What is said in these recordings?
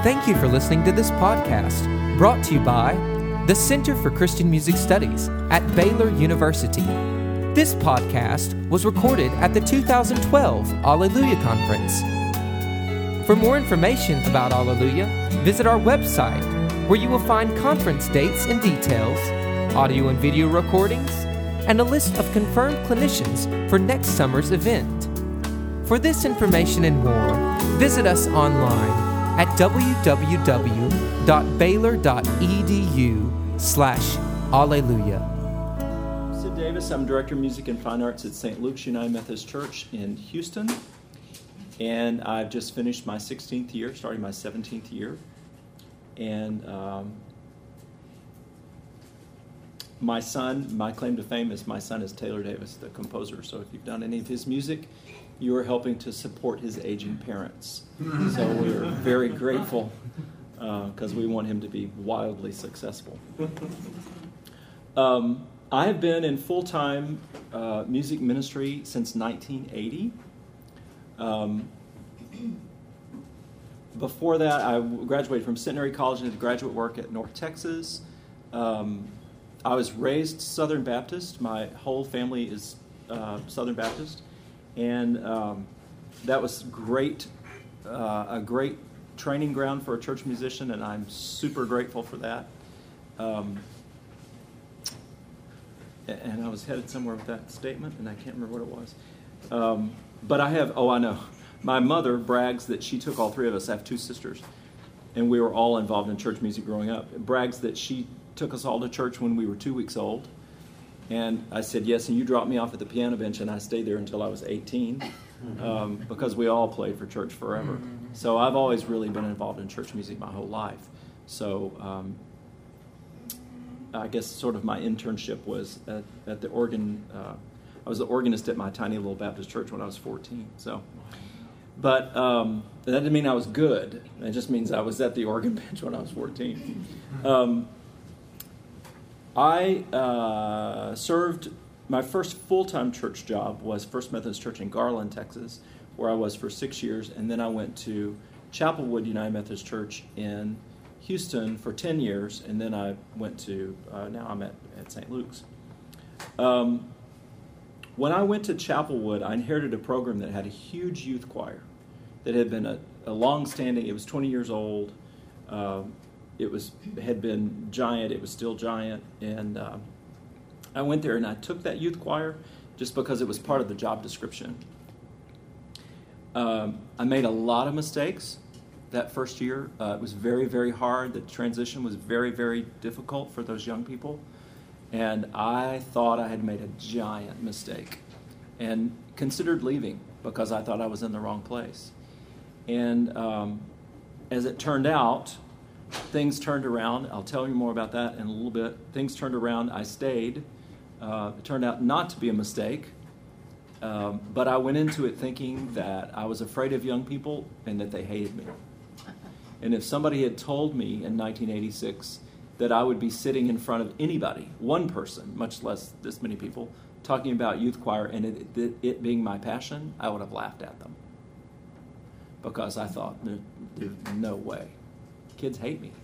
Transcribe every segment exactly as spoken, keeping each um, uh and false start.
Thank you for listening to this podcast, brought to you by the Center for Christian Music Studies at Baylor University. This podcast was recorded at the two thousand twelve Alleluia Conference. For more information about Alleluia, visit our website, where you will find conference dates and details, audio and video recordings, and a list of confirmed clinicians for next summer's event. For this information and more, visit us online at w w w dot baylor dot e d u slash alleluia. Sid Davis, I'm Director of Music and Fine Arts at Saint Luke's United Methodist Church in Houston, and I've just finished my sixteenth year, starting my seventeenth year, and um, my son, my claim to fame is my son is Taylor Davis, the composer, so if you've done any of his music, you are helping to support his aging parents. So we are very grateful because uh, we want him to be wildly successful. Um, I have been in full-time uh, music ministry since nineteen eighty. Um, before that, I graduated from Centenary College and did graduate work at North Texas. Um, I was raised Southern Baptist. My whole family is uh, Southern Baptist. And um, that was great, uh, a great training ground for a church musician, and I'm super grateful for that. Um, and I was headed somewhere with that statement, and I can't remember what it was. Um, but I have, oh, I know. My mother brags that she took all three of us. I have two sisters, and we were all involved in church music growing up. It brags that she took us all to church when we were two weeks old. And I said, yes, and you dropped me off at the piano bench, and I stayed there until I was eighteen, um, because we all played for church forever. So I've always really been involved in church music my whole life. So um, I guess sort of my internship was at, at the organ. Uh, I was the organist at my tiny little Baptist church when I was fourteen. So, But um, that didn't mean I was good. It just means I was at the organ bench when I was fourteen. Um, I uh, served, my first full-time church job was First Methodist Church in Garland, Texas, where I was for six years, and then I went to Chapelwood United Methodist Church in Houston for ten years, and then I went to, uh, now I'm at, at Saint Luke's. Um, when I went to Chapelwood, I inherited a program that had a huge youth choir that had been a, a long-standing, it was twenty years old, um, It was had been giant. It was still giant, and uh, I went there and I took that youth choir just because it was part of the job description. Um, I made a lot of mistakes that first year. Uh, it was very, very hard. The transition was very, very difficult for those young people, and I thought I had made a giant mistake, and considered leaving because I thought I was in the wrong place. And um, as it turned out, things turned around. I'll tell you more about that in a little bit. Things turned around. I stayed. Uh, it turned out not to be a mistake. Um, but I went into it thinking that I was afraid of young people and that they hated me. And if somebody had told me in nineteen eighty-six that I would be sitting in front of anybody, one person, much less this many people, talking about youth choir and it, it, it being my passion, I would have laughed at them. Because I thought, there's no way. Kids hate me.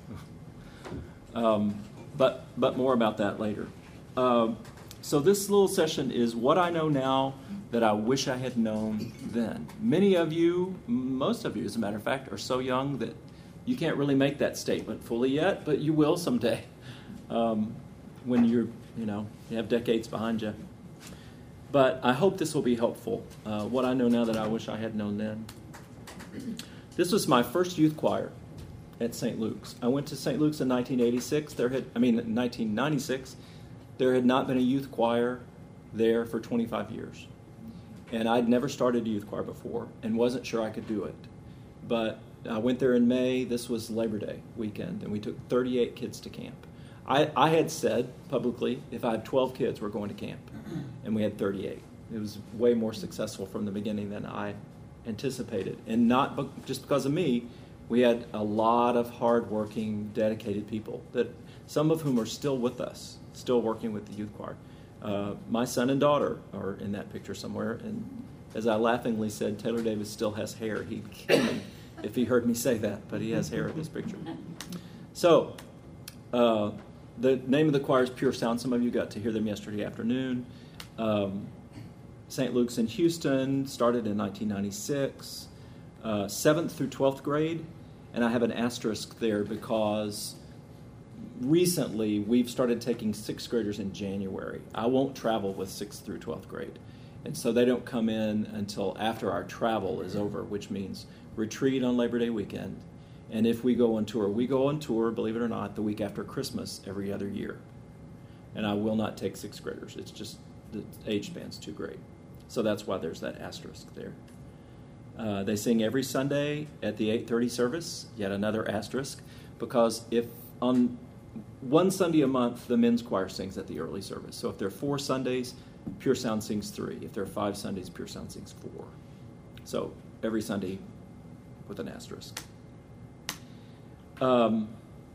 um, but but more about that later. Um, so this little session is what I know now that I wish I had known then. Many of you, most of you as a matter of fact, are so young that you can't really make that statement fully yet, but you will someday um, when you're, you know, you have decades behind you. But I hope this will be helpful. Uh, what I know now that I wish I had known then. This was my first youth choir at Saint Luke's. I went to Saint Luke's in nineteen eighty-six. There had, I mean, in nineteen ninety-six, there had not been a youth choir there for twenty-five years. And I'd never started a youth choir before and wasn't sure I could do it. But I went there in May. This was Labor Day weekend, and we took thirty-eight kids to camp. I, I had said publicly, if I had twelve kids, we're going to camp. And we had thirty-eight. It was way more successful from the beginning than I anticipated. And not be- just because of me. We had a lot of hardworking, dedicated people, that some of whom are still with us, still working with the youth choir. Uh, my son and daughter are in that picture somewhere, and as I laughingly said, Taylor Davis still has hair. He'd kill me if he heard me say that, but he has hair in this picture. So, uh, the name of the choir is Pure Sound. Some of you got to hear them yesterday afternoon. Um, Saint Luke's in Houston, started in nineteen ninety-six, uh, seventh through twelfth grade, and I have an asterisk there because recently we've started taking sixth graders in January. I won't travel with sixth through twelfth grade, and so they don't come in until after our travel is over, which means retreat on Labor Day weekend, and if we go on tour, we go on tour, believe it or not, the week after Christmas every other year, and I will not take sixth graders. It's just the age span's too great. So that's why there's that asterisk there. Uh, they sing every Sunday at the eight thirty service, yet another asterisk, because if on one Sunday a month, the men's choir sings at the early service. So if there are four Sundays, Pure Sound sings three. If there are five Sundays, Pure Sound sings four. So every Sunday with an asterisk. Um,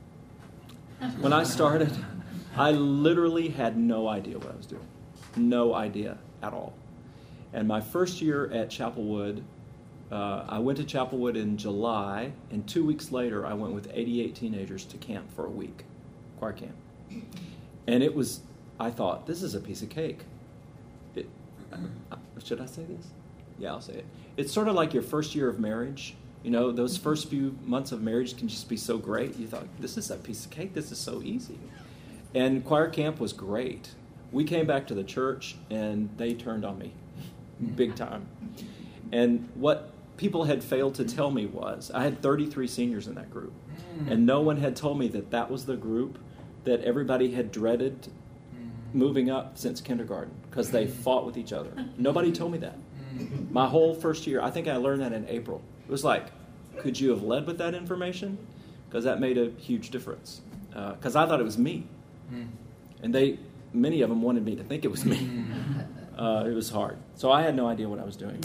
when I started, I literally had no idea what I was doing. No idea at all. And my first year at Chapelwood, uh, I went to Chapelwood in July, and two weeks later I went with eighty-eight teenagers to camp for a week, choir camp. And it was, I thought, this is a piece of cake. It, uh, should I say this? Yeah, I'll say it. It's sort of like your first year of marriage. You know, those first few months of marriage can just be so great. You thought, this is a piece of cake. This is so easy. And choir camp was great. We came back to the church, and they turned on me. Big time. And what people had failed to tell me was, I had thirty-three seniors in that group, and no one had told me that that was the group that everybody had dreaded moving up since kindergarten, because they fought with each other. Nobody told me that. My whole first year, I think I learned that in April. It was like, could you have led with that information? Because that made a huge difference. Because uh, I thought it was me. And they, many of them wanted me to think it was me. Uh, it was hard. So I had no idea what I was doing.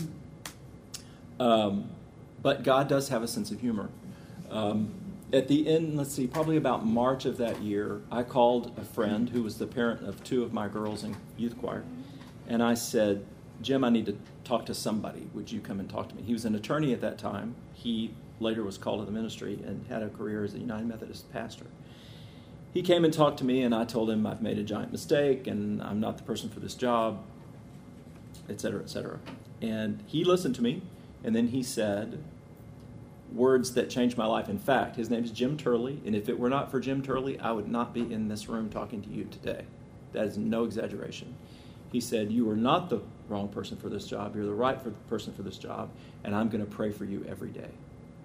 Um, but God does have a sense of humor. Um, at the end, let's see, probably about March of that year, I called a friend who was the parent of two of my girls in youth choir. And I said, Jim, I need to talk to somebody. Would you come and talk to me? He was an attorney at that time. He later was called to the ministry and had a career as a United Methodist pastor. He came and talked to me, and I told him I've made a giant mistake, and I'm not the person for this job, et cetera, et cetera. And he listened to me, and then he said words that changed my life. In fact, his name is Jim Turley, and if it were not for Jim Turley, I would not be in this room talking to you today. That is no exaggeration. He said, you are not the wrong person for this job. You're the right for the person for this job, and I'm going to pray for you every day.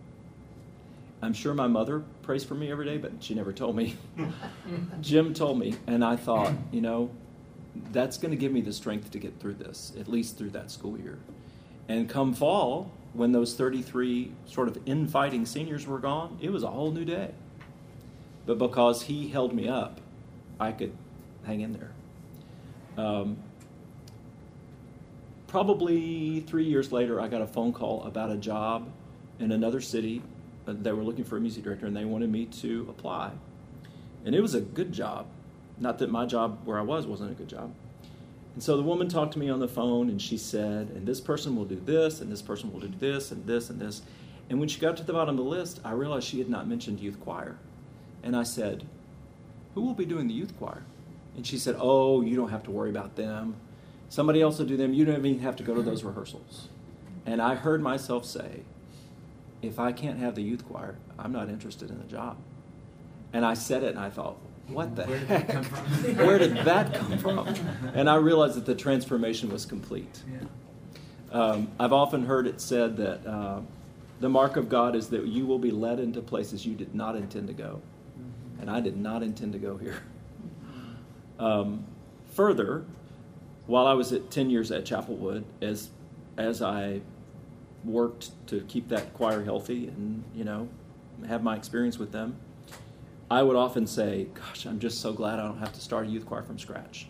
I'm sure my mother prays for me every day, but she never told me. Jim told me, and I thought, you know, that's going to give me the strength to get through this, at least through that school year. And come fall, when those thirty-three sort of infighting seniors were gone, it was a whole new day. But because he held me up, I could hang in there. Um, probably three years later, I got a phone call about a job in another city. They were looking for a music director, and they wanted me to apply. And it was a good job. Not that my job where I was wasn't a good job. And so the woman talked to me on the phone, and she said, and this person will do this, and this person will do this, and this, and this. And when she got to the bottom of the list, I realized she had not mentioned youth choir. And I said, who will be doing the youth choir? And she said, oh, you don't have to worry about them. Somebody else will do them. You don't even have to go to those rehearsals. And I heard myself say, if I can't have the youth choir, I'm not interested in the job. And I said it, and I thought, what the Where did heck? that come from? Where did that come from? And I realized that the transformation was complete. Yeah. Um, I've often heard it said that uh, the mark of God is that you will be led into places you did not intend to go. And I did not intend to go here. Um, further, while I was at ten years at Chapelwood, as as I worked to keep that choir healthy and, you know, have my experience with them, I would often say, gosh, I'm just so glad I don't have to start a youth choir from scratch.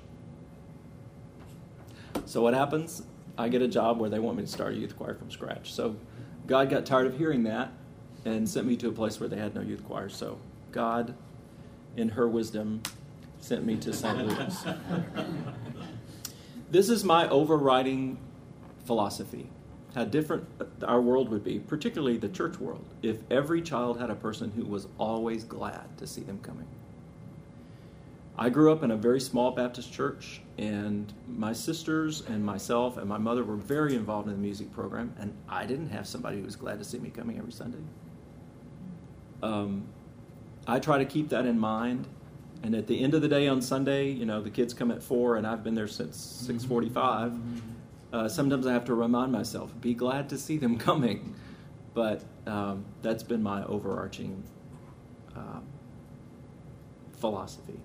So what happens? I get a job where they want me to start a youth choir from scratch. So God got tired of hearing that and sent me to a place where they had no youth choir. So God, in her wisdom, sent me to Saint Luke's. This is my overriding philosophy. how different our world would be, particularly the church world, if every child had a person who was always glad to see them coming. I grew up in a very small Baptist church, and my sisters and myself and my mother were very involved in the music program, and I didn't have somebody who was glad to see me coming every Sunday. Um, I try to keep that in mind, and at the end of the day on Sunday, you know, the kids come at four, and I've been there since six forty-five. Uh, sometimes I have to remind myself, be glad to see them coming. But um, that's been my overarching uh, philosophy.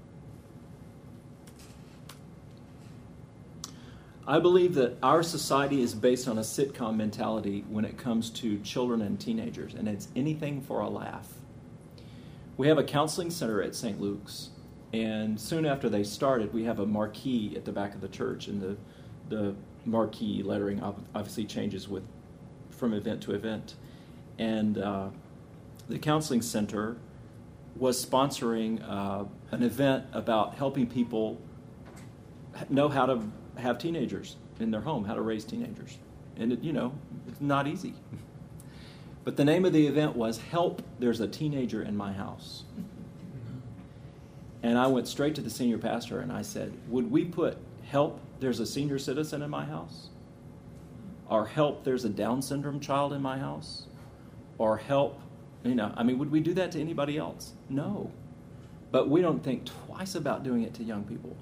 I believe that our society is based on a sitcom mentality when it comes to children and teenagers, and it's anything for a laugh. We have a counseling center at Saint Luke's, and soon after they started, we have a marquee at the back of the church, and the the marquee lettering obviously changes with from event to event. And uh, the counseling center was sponsoring uh, an event about helping people know how to have teenagers in their home, how to raise teenagers. And, it, you know, it's not easy. But the name of the event was Help, There's a Teenager in My House. And I went straight to the senior pastor and I said, would we put Help, There's a Senior Citizen in My House? Or Help, There's a Down syndrome child in my house? Or Help, you know, I mean, would we do that to anybody else? No. But we don't think twice about doing it to young people.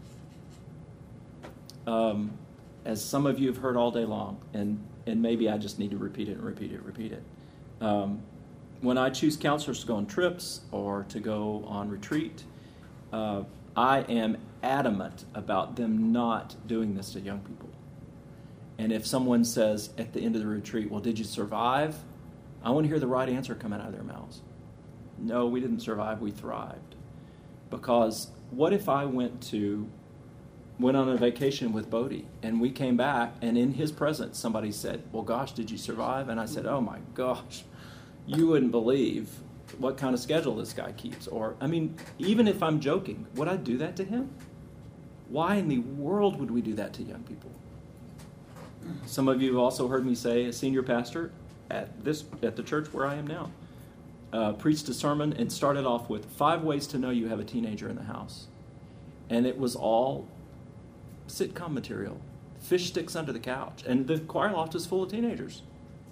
Um, as some of you have heard all day long, and, and maybe I just need to repeat it and repeat it, repeat it. Um, when I choose counselors to go on trips or to go on retreat, uh, I am adamant about them not doing this to young people. And if someone says at the end of the retreat, well, did you survive? I want to hear the right answer come out of their mouths. No, we didn't survive, we thrived. Because what if I went to went on a vacation with Bodie, and we came back, and in his presence, somebody said, well, gosh, did you survive? And I said, oh, my gosh, you wouldn't believe what kind of schedule this guy keeps. Or, I mean, even if I'm joking, would I do that to him? Why in the world would we do that to young people? Some of you have also heard me say, a senior pastor at this at the church where I am now, uh, preached a sermon and started off with five ways to know you have a teenager in the house. And it was all sitcom material, fish sticks under the couch, and the choir loft is full of teenagers.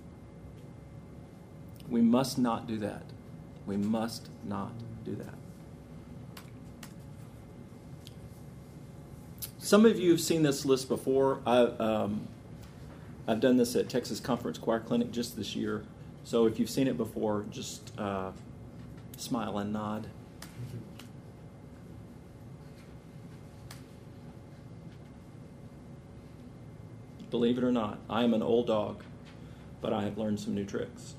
We must not do that. We must not do that. Some of you have seen this list before. I, um, I've done this at Texas Conference Choir Clinic just this year, so if you've seen it before, just uh, smile and nod. Believe it or not, I am an old dog, but I have learned some new tricks.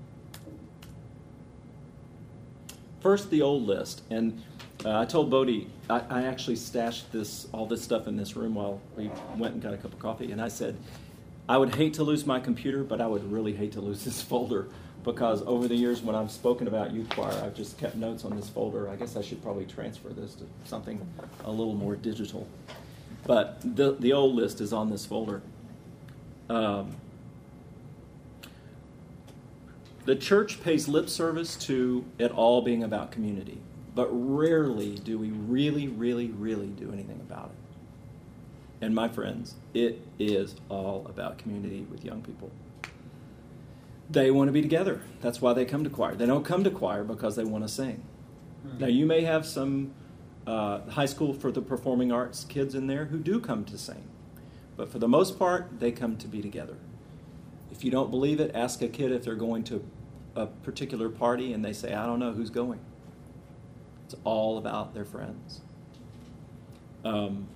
First, the old list. And uh, I told Bodie, I, I actually stashed this all this stuff in this room while we went and got a cup of coffee. And I said, I would hate to lose my computer, but I would really hate to lose this folder. Because over the years when I've spoken about youth choir, I've just kept notes on this folder. I guess I should probably transfer this to something a little more digital. But the, the old list is on this folder. Um, the church pays lip service to it all being about community, but rarely do we really, really, really do anything about it. And my friends, it is all about community with young people. They want to be together. That's why they come to choir. They don't come to choir because they want to sing. Mm-hmm. Now, you may have some uh, high school for the performing arts kids in there who do come to sing. But for the most part, they come to be together. If you don't believe it, ask a kid if they're going to a particular party and they say, I don't know who's going. It's all about their friends. Um,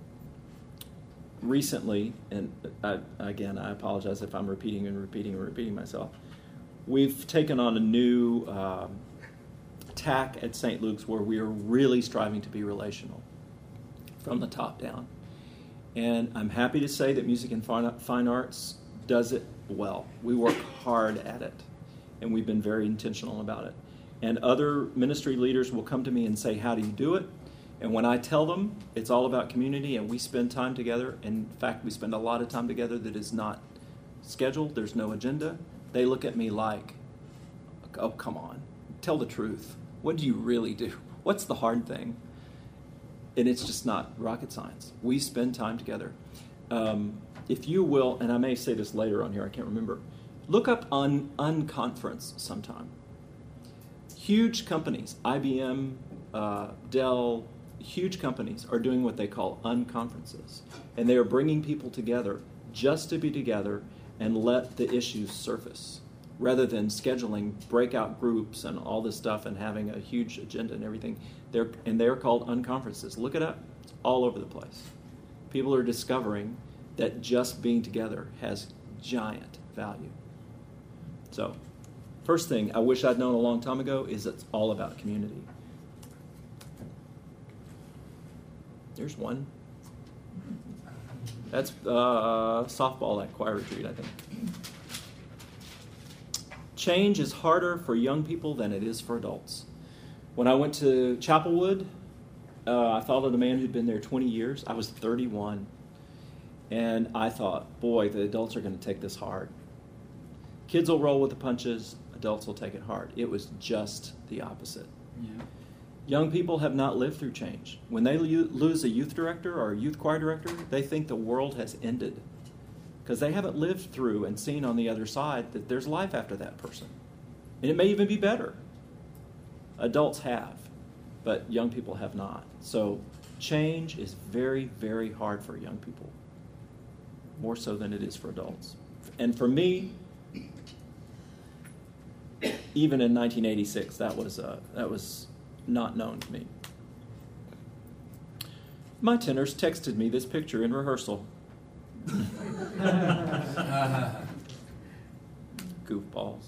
recently, and I, again, I apologize if I'm repeating and repeating and repeating myself, we've taken on a new um, tack at Saint Luke's where we are really striving to be relational from the top down. And I'm happy to say that Music and Fine Arts does it well. We work hard at it, and we've been very intentional about it. And other ministry leaders will come to me and say, how do you do it? And when I tell them it's all about community and we spend time together, in fact, we spend a lot of time together that is not schedule, there's no agenda, they look at me like, oh, come on, tell the truth. What do you really do? What's the hard thing? And it's just not rocket science. We spend time together. Um, if you will, and I may say this later on here, I can't remember, look up un, Unconference sometime. Huge companies, I B M, uh, Dell, huge companies are doing what they call unconferences. And they are bringing people together just to be together and let the issues surface, rather than scheduling breakout groups and all this stuff and having a huge agenda and everything. They're, and they're called unconferences. Look it up. It's all over the place. People are discovering that just being together has giant value. So, first thing I wish I'd known a long time ago is it's all about community. There's one. That's uh, softball at choir retreat, I think. Change is harder for young people than it is for adults. When I went to Chapelwood, uh, I followed a man who'd been there twenty years. I was thirty-one. And I thought, boy, the adults are going to take this hard. Kids will roll with the punches. Adults will take it hard. It was just the opposite. Yeah. Young people have not lived through change. When they lo- lose a youth director or a youth choir director, they think the world has ended, because they haven't lived through and seen on the other side that there's life after that person. And it may even be better. Adults have, but young people have not. So change is very, very hard for young people, more so than it is for adults. And for me, even in nineteen eighty-six, that was uh, that was not known to me. My tenors texted me this picture in rehearsal. Goofballs.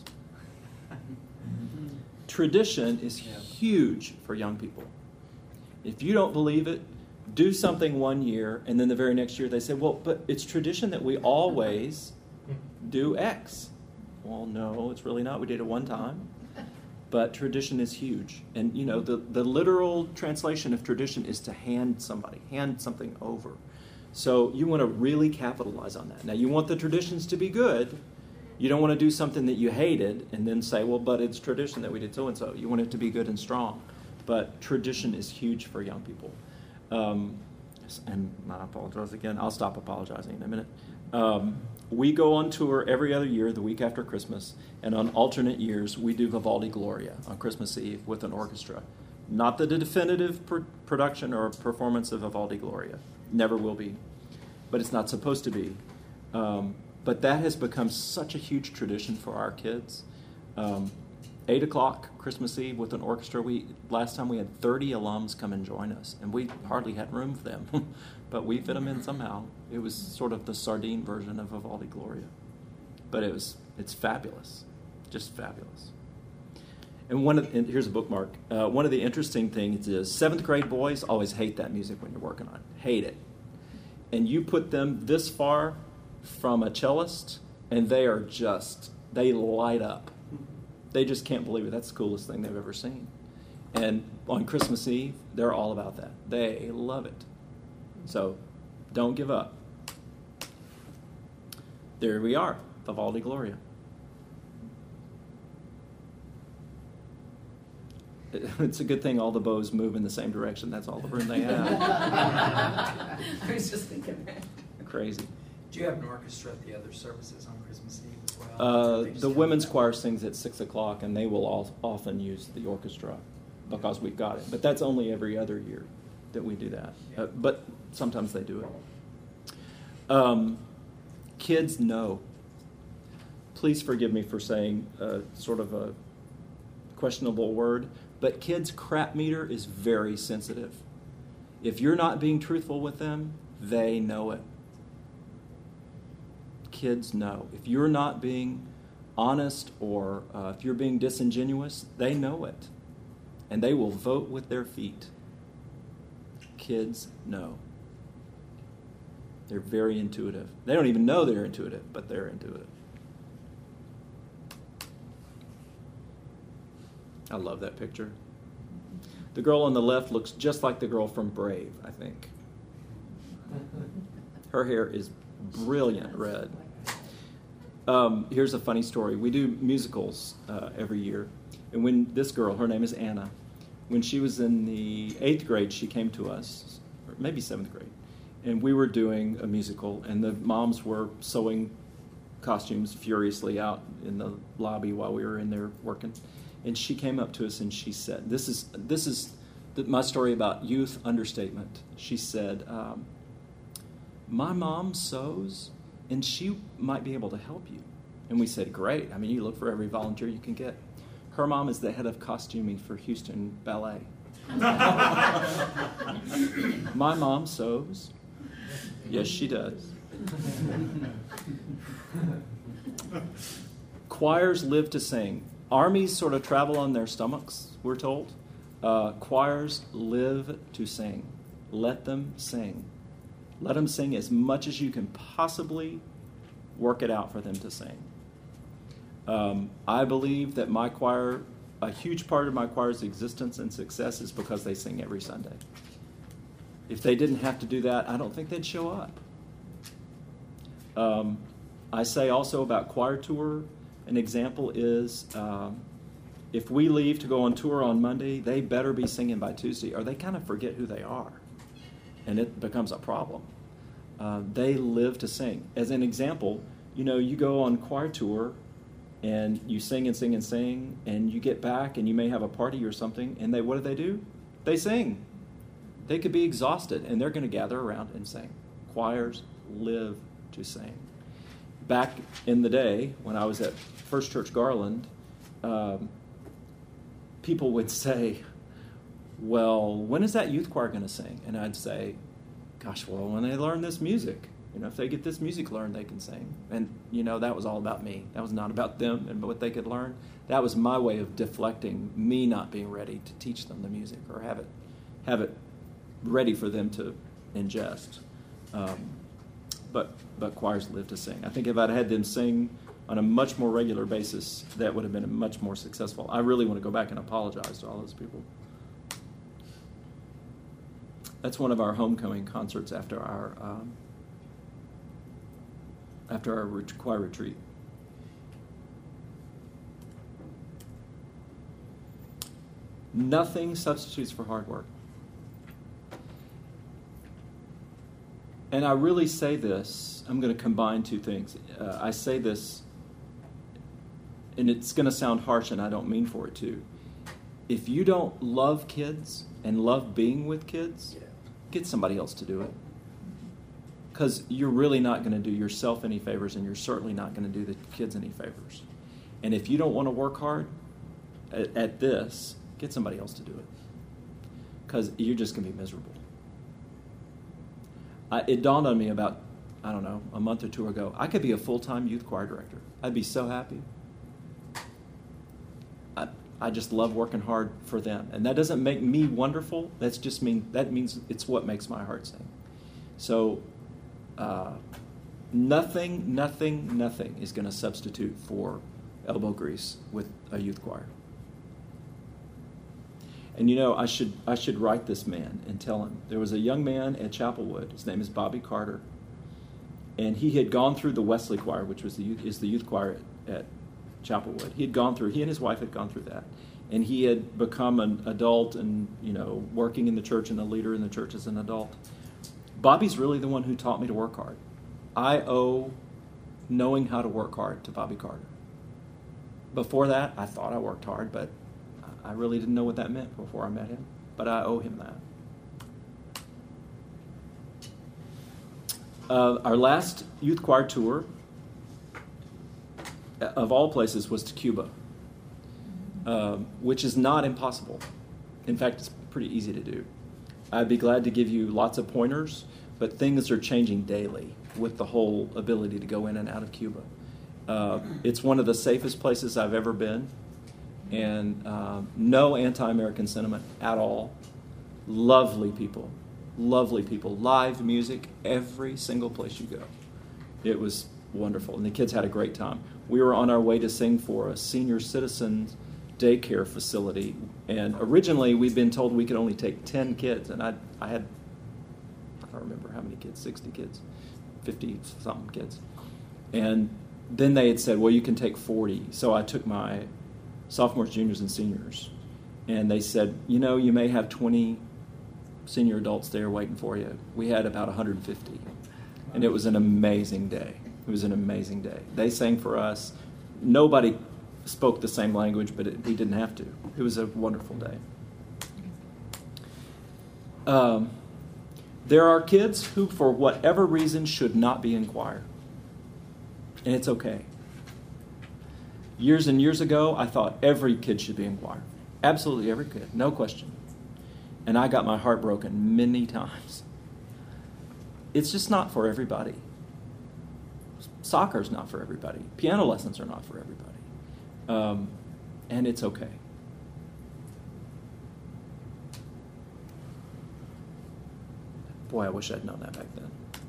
Tradition is huge for young people. If you don't believe it, do something one year, and then the very next year they say, well, but it's tradition that we always do X. Well, no, it's really not. We did it one time. But tradition is huge. And, you know, the, the literal translation of tradition is to hand somebody, hand something over. So you want to really capitalize on that. Now, you want the traditions to be good. You don't want to do something that you hated and then say, well, but it's tradition that we did so-and-so. You want it to be good and strong. But tradition is huge for young people. Um, and I apologize again. I'll stop apologizing in a minute. Um, we go on tour every other year, the week after Christmas, and on alternate years, we do Vivaldi Gloria on Christmas Eve with an orchestra. Not the definitive pr- production or performance of Vivaldi Gloria. Never will be. But it's not supposed to be. Um, but that has become such a huge tradition for our kids. Um, Eight o'clock Christmas Eve with an orchestra. We last time we had thirty alums come and join us, and we hardly had room for them, but we fit them in somehow. It was sort of the sardine version of Vivaldi Gloria, but it was it's fabulous, just fabulous. And one of and here's a bookmark. Uh, one of the interesting things is seventh grade boys always hate that music when you're working on it, hate it, and you put them this far from a cellist, and they are just they light up. They just can't believe it. That's the coolest thing they've ever seen. And on Christmas Eve, they're all about that. They love it. So don't give up. There we are, Vivaldi Gloria. It's a good thing all the bows move in the same direction. That's all the room they have. I was just thinking that. Crazy. Do you have an orchestra at the other services on Christmas Eve as well? Uh, the women's choir sings at six o'clock, and they will all, often use the orchestra because we've got it. But that's only every other year that we do that. Uh, but sometimes they do it. Um, kids know. Please forgive me for saying uh, sort of a questionable word, but kids' crap meter is very sensitive. If you're not being truthful with them, they know it. Kids know. If you're not being honest or uh, if you're being disingenuous, they know it. And they will vote with their feet. Kids know. They're very intuitive. They don't even know they're intuitive, but they're intuitive. I love that picture. The girl on the left looks just like the girl from Brave, I think. Her hair is brilliant red. Um, here's a funny story. We do musicals uh, every year. And when this girl, her name is Anna, when she was in the eighth grade, she came to us, or maybe seventh grade, and we were doing a musical, and the moms were sewing costumes furiously out in the lobby while we were in there working. And she came up to us and she said, this is this is the, my story about youth understatement. She said, um, my mom sews, and she might be able to help you. And we said, great. I mean, you look for every volunteer you can get. Her mom is the head of costuming for Houston Ballet. My mom sews. Yes, she does. Choirs live to sing. Armies sort of travel on their stomachs, we're told. Uh, choirs live to sing. Let them sing. Let them sing as much as you can possibly work it out for them to sing. Um, I believe that my choir, a huge part of my choir's existence and success is because they sing every Sunday. If they didn't have to do that, I don't think they'd show up. Um, I say also about choir tour, an example is um, if we leave to go on tour on Monday, they better be singing by Tuesday, or they kind of forget who they are, and it becomes a problem. Uh, they live to sing. As an example, you know, you go on choir tour, and you sing and sing and sing, and you get back, and you may have a party or something, and they what do they do? They sing. They could be exhausted, and they're going to gather around and sing. Choirs live to sing. Back in the day, when I was at First Church Garland, um, people would say, well, when is that youth choir going to sing? And I'd say, gosh, well, when they learn this music. You know, if they get this music learned, they can sing. And, you know, that was all about me. That was not about them and what they could learn. That was my way of deflecting me not being ready to teach them the music or have it have it ready for them to ingest. Um, but but choirs live to sing. I think if I'd had them sing on a much more regular basis, that would have been much more successful. I really want to go back and apologize to all those people. That's one of our homecoming concerts after our... Um, after our choir retreat. Nothing substitutes for hard work. And I really say this, I'm going to combine two things. Uh, I say this, and it's going to sound harsh, and I don't mean for it to. If you don't love kids and love being with kids, get somebody else to do it. Because you're really not going to do yourself any favors, and you're certainly not going to do the kids any favors. And if you don't want to work hard at, at this, get somebody else to do it. Because you're just going to be miserable. I, it dawned on me about, I don't know, a month or two ago, I could be a full-time youth choir director. I'd be so happy. I, I just love working hard for them. And that doesn't make me wonderful. That's just mean that means it's what makes my heart sing. So... Uh, nothing, nothing, nothing is going to substitute for elbow grease with a youth choir. And you know, I should I should write this man and tell him. There was a young man at Chapelwood. His name is Bobby Carter, and he had gone through the Wesley Choir, which was the youth, is the youth choir at, at Chapelwood. He had gone through. He and his wife had gone through that, and he had become an adult and you know working in the church and a leader in the church as an adult. Bobby's really the one who taught me to work hard. I owe knowing how to work hard to Bobby Carter. Before that, I thought I worked hard, but I really didn't know what that meant before I met him. But I owe him that. Uh, our last youth choir tour, of all places, was to Cuba, um, which is not impossible. In fact, it's pretty easy to do. I'd be glad to give you lots of pointers, but things are changing daily with the whole ability to go in and out of Cuba. Uh, it's one of the safest places I've ever been, and uh, no anti-American sentiment at all. Lovely people, lovely people. Live music every single place you go. It was wonderful, and the kids had a great time. We were on our way to sing for a senior citizens daycare facility, and originally we'd been told we could only take ten kids, and I I had, I don't remember how many kids, sixty kids, fifty something kids, and then they had said, well, you can take forty. So I took my sophomores, juniors, and seniors. And they said, you know, you may have twenty senior adults there waiting for you. We had about one hundred fifty. And it was an amazing day. It was an amazing day. They sang for us. Nobody spoke the same language, but it, we didn't have to. It was a wonderful day. Um, there are kids who, for whatever reason, should not be in choir. And it's okay. Years and years ago, I thought every kid should be in choir. Absolutely every kid, no question. And I got my heart broken many times. It's just not for everybody. Soccer's not for everybody. Piano lessons are not for everybody. Um, and it's okay. Boy, I wish I'd known that back then.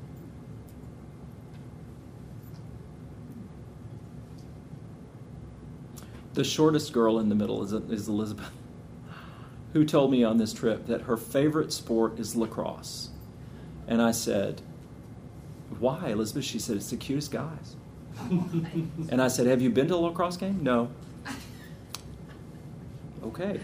The shortest girl in the middle is, is Elizabeth, who told me on this trip that her favorite sport is lacrosse. And I said, why, Elizabeth? She said, it's the cutest guys. And I said, have you been to a lacrosse game? No. Okay.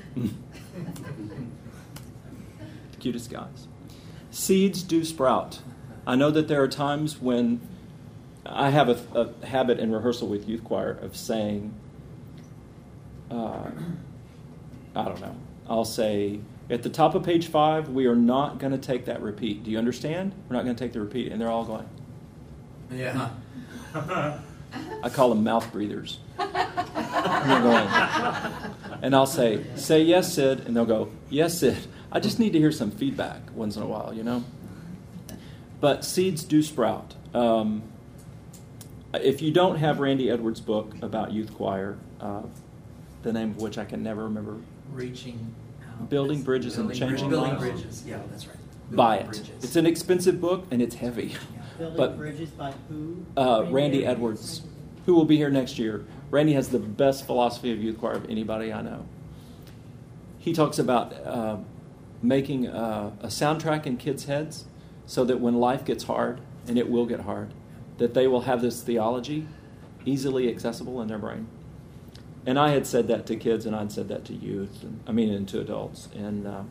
Cutest guys. Seeds do sprout. I know that there are times when I have a, a habit in rehearsal with youth choir of saying, uh, I don't know, I'll say, at the top of page five, we are not going to take that repeat. Do you understand? We're not going to take the repeat. And they're all going. Yeah. I call them mouth breathers. And they're going. And I'll say, say yes, Sid. And they'll go, yes, Sid. I just need to hear some feedback once in a while, you know? But seeds do sprout. Um, if you don't have Randy Edwards' book about youth choir, uh, the name of which I can never remember. Reaching out. Building Bridges building and Changing bridge, Lives. Building Bridges, yeah, that's right. Building Buy it. Bridges. It's an expensive book, and it's heavy. Yeah. Building But- Bridges by who? Uh, Randy Edwards, who will be here next year. Randy has the best philosophy of youth choir of anybody I know. He talks about uh, making a, a soundtrack in kids' heads so that when life gets hard, and it will get hard, that they will have this theology easily accessible in their brain. And I had said that to kids, and I'd said that to youth, and, I mean, and to adults. And uh,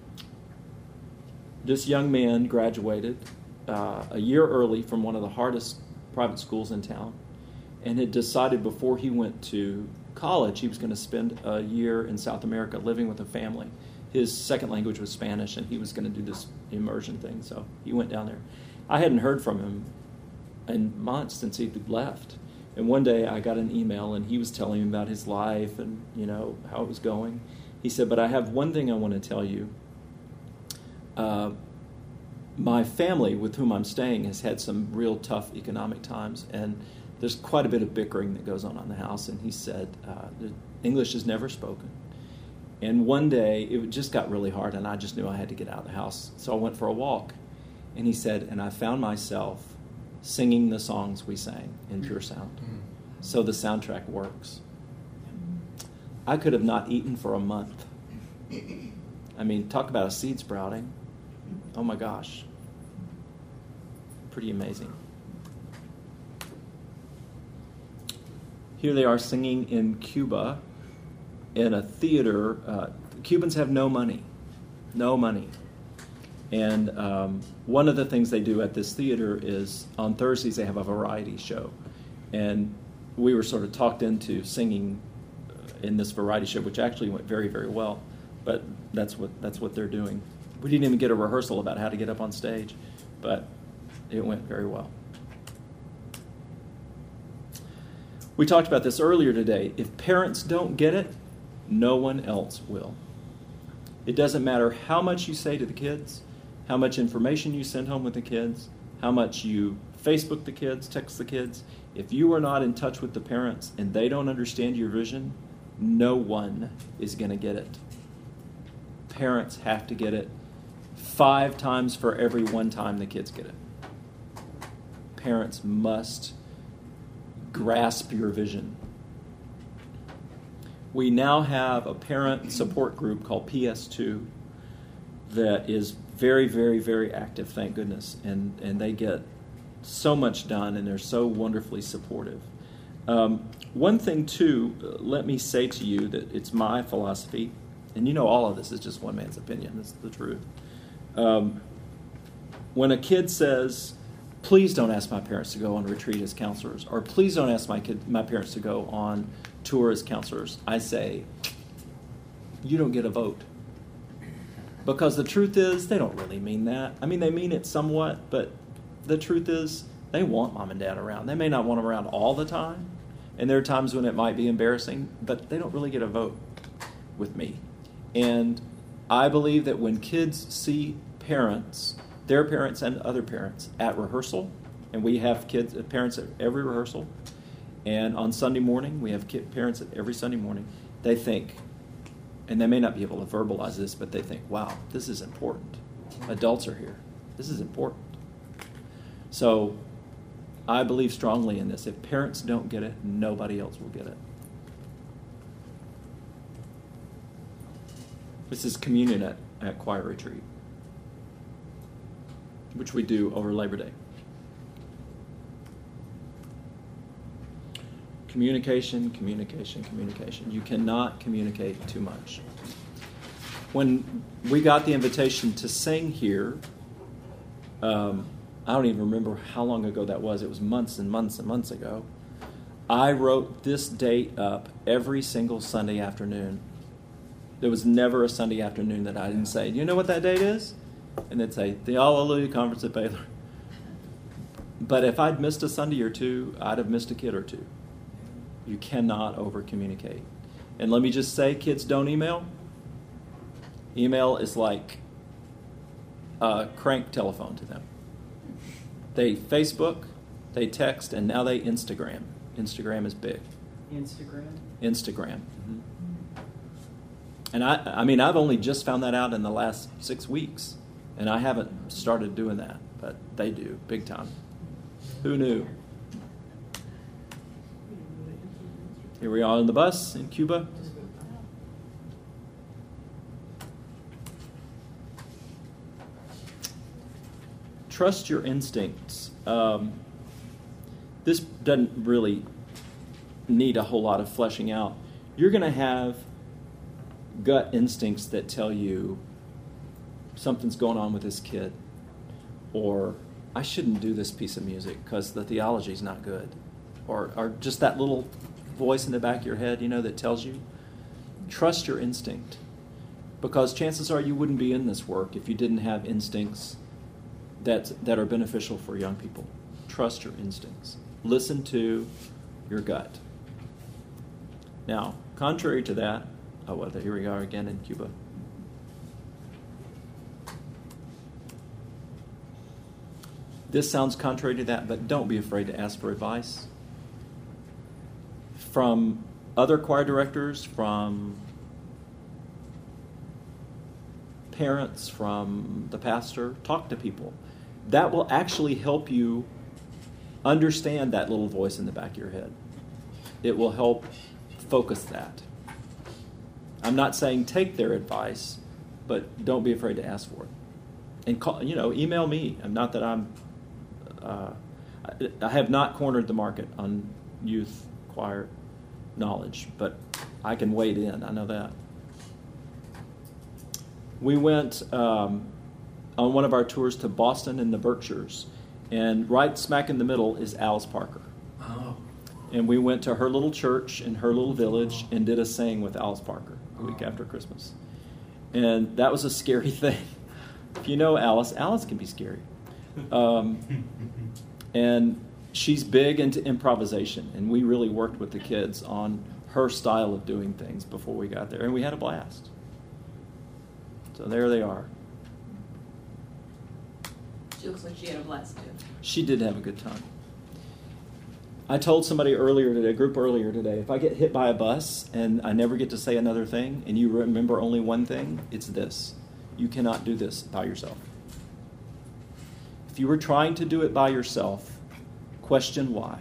this young man graduated uh, a year early from one of the hardest private schools in town, and had decided before he went to college he was going to spend a year in South America living with a family. His second language was Spanish, and he was going to do this immersion thing, so he went down there. I hadn't heard from him in months since he'd left. And one day I got an email, and he was telling me about his life and, you know, how it was going. He said, but I have one thing I want to tell you. Uh, my family with whom I'm staying has had some real tough economic times, and there's quite a bit of bickering that goes on in the house. And he said, uh, English is never spoken. And one day it just got really hard, and I just knew I had to get out of the house. So I went for a walk. And he said, and I found myself singing the songs we sang in Pure Sound. Mm-hmm. So the soundtrack works. I could have not eaten for a month. I mean, talk about a seed sprouting. Oh my gosh. Pretty amazing. Here they are singing in Cuba in a theater. Uh, Cubans have no money. No money. And um, one of the things they do at this theater is on Thursdays they have a variety show. And we were sort of talked into singing in this variety show, which actually went very, very well. But that's what that's what they're doing. We didn't even get a rehearsal about how to get up on stage, but it went very well. We talked about this earlier today. If parents don't get it, no one else will. It doesn't matter how much you say to the kids, how much information you send home with the kids, how much you Facebook the kids, text the kids. If you are not in touch with the parents and they don't understand your vision, no one is going to get it. Parents have to get it five times for every one time the kids get it. Parents must grasp your vision. We now have a parent support group called P S two that is very, very, very active, thank goodness. And, and they get so much done, and they're so wonderfully supportive. Um, one thing, too, uh, let me say to you that it's my philosophy, and you know all of this is just one man's opinion. This is the truth. Um, when a kid says, please don't ask my parents to go on retreat as counselors, or please don't ask my kid, my parents to go on tour as counselors, I say, you don't get a vote. Because the truth is, they don't really mean that. I mean, they mean it somewhat, but the truth is, they want mom and dad around. They may not want them around all the time, and there are times when it might be embarrassing, but they don't really get a vote with me. And I believe that when kids see parents, their parents and other parents at rehearsal, and we have kids, parents at every rehearsal, and on Sunday morning, we have kid, parents at every Sunday morning, they think, and they may not be able to verbalize this, but they think, wow, this is important. Adults are here. This is important. So I believe strongly in this. If parents don't get it, nobody else will get it. This is communion at, at choir retreat, which we do over Labor Day. Communication, communication, communication. You cannot communicate too much. When we got the invitation to sing here, um, I don't even remember how long ago that was. It was months and months and months ago. I wrote this date up every single Sunday afternoon. There was never a Sunday afternoon that I didn't say, you know what that date is? And they'd say, the Hallelujah Conference at Baylor. But if I'd missed a Sunday or two, I'd have missed a kid or two. You cannot over-communicate. And let me just say, kids don't email. Email is like a crank telephone to them. They Facebook, they text, and now they Instagram. Instagram is big. Instagram? Instagram. Mm-hmm. And I, I mean, I've only just found that out in the last six weeks, and I haven't started doing that, but they do, big time. Who knew? Here we are on the bus in Cuba. Trust your instincts. Um, this doesn't really need a whole lot of fleshing out. You're going to have gut instincts that tell you something's going on with this kid, or I shouldn't do this piece of music because the theology's not good, or, or just that little voice in the back of your head, you know, that tells you. Trust your instinct, because chances are you wouldn't be in this work if you didn't have instincts that that are beneficial for young people. Trust your instincts. Listen to your gut. Now, contrary to that, oh, well, here we are again in Cuba. This sounds contrary to that, but don't be afraid to ask for advice from other choir directors, from parents, from the pastor. Talk to people. That will actually help you understand that little voice in the back of your head. It will help focus that. I'm not saying take their advice, but don't be afraid to ask for it. And call, you know, email me. I'm not that I'm. Uh, I, I have not cornered the market on youth choir knowledge, but I can wade in. I know that. We went um, on one of our tours to Boston and the Berkshires, and right smack in the middle is Alice Parker. Oh. And we went to her little church in her little village and did a sing with Alice Parker the week after Christmas. And that was a scary thing. If you know Alice, Alice can be scary. Um, and she's big into improvisation, and we really worked with the kids on her style of doing things before we got there, and we had a blast. So there they are. She looks like she had a blast too. She did have a good time. I told somebody earlier today, a group earlier today, if I get hit by a bus and I never get to say another thing, and you remember only one thing, it's this. You cannot do this by yourself. If you were trying to do it by yourself, question why.